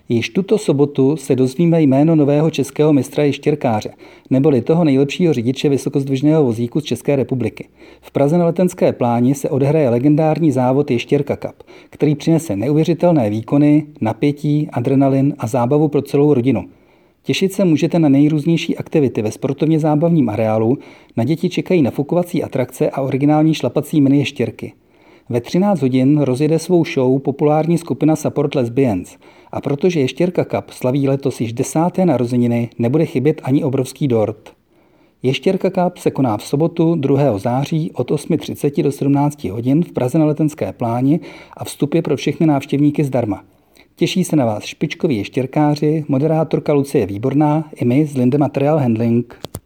Již tuto sobotu se dozvíme jméno nového českého mistra ještěrkáře, neboli toho nejlepšího řidiče vysokozdvižného vozíku z České republiky. V Praze na Letenské pláni se odehraje legendární závod Ještěrka Cup, který přinese neuvěřitelné výkony, napětí, adrenalin a zábavu pro celou rodinu. Těšit se můžete na nejrůznější aktivity ve sportovně zábavním areálu, na děti čekají nafukovací atrakce a originální šlapací mini ještěrky. Ve 13 hodin rozjede svou show populární skupina Support Lesbians a protože Ještěrka Cup slaví letos již 10. narozeniny, nebude chybět ani obrovský dort. Ještěrka Cup se koná v sobotu 2. září od 8:30 do 17 hodin v Praze na Letenské pláni a vstup je pro všechny návštěvníky zdarma. Těší se na vás špičkoví ještěrkáři, moderátorka Lucie Výborná i my z Linde Material Handling.